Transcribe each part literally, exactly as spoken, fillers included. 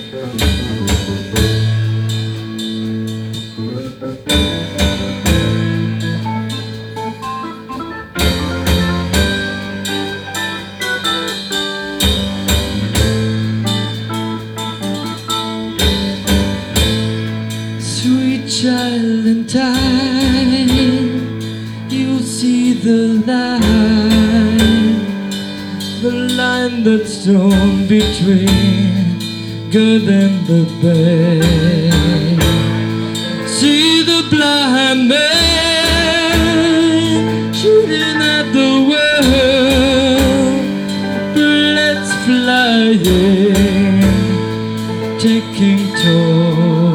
Child in time, you'll see the line, the line that's drawn between good and the bad. See the blind man shooting at the world, bullets flying, taking toll.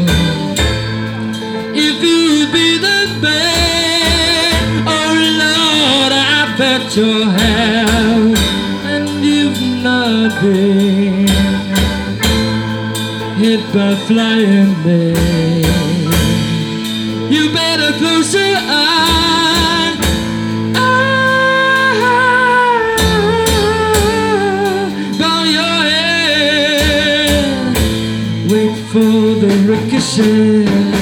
If you be the bad, oh Lord, I bet you have, and you've not been hit by flying lead. You better close your eyes, ah, bow your head, wait for the ricochet.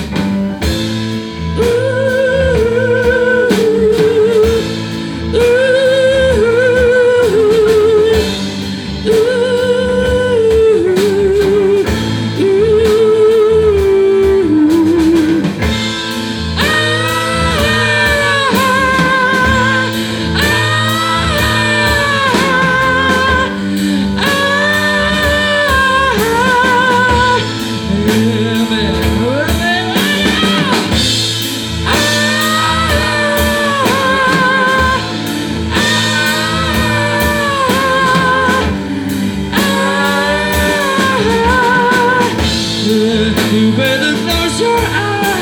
You better close your eyes.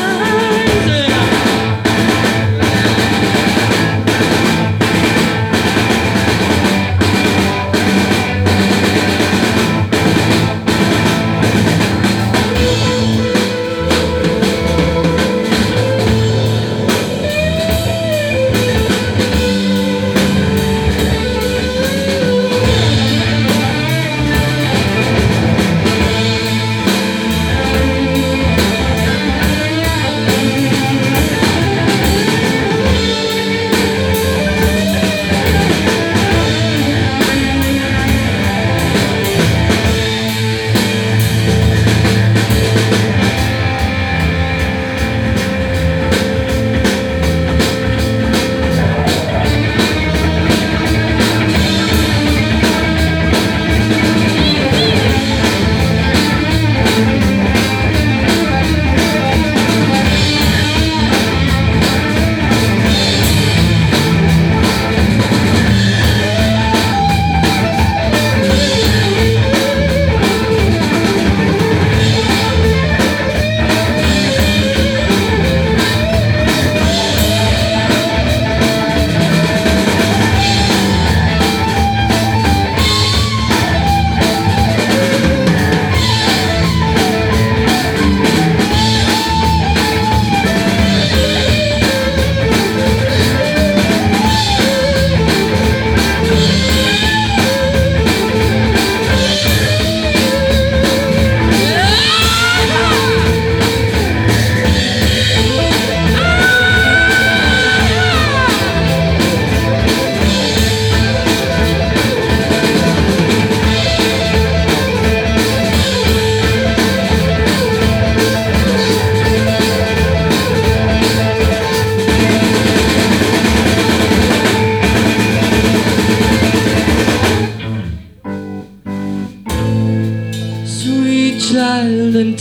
Child in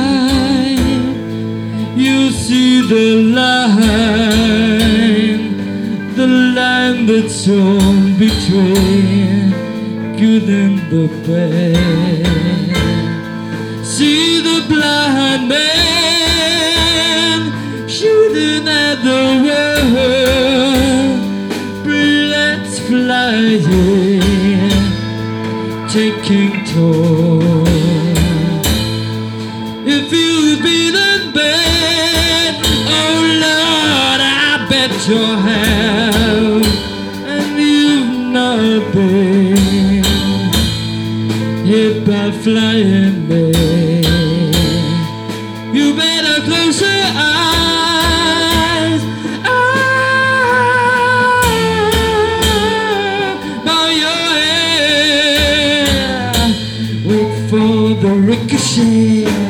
time, you see the line, the line that's on between good and the bad. See the blind man shooting at the world, bullets flying, taking toll. If you've been in bed, oh Lord, I bet you have, and you've not been hit about flying there. You better close your eyes. Ah, bow your head. Wait for the ricochet.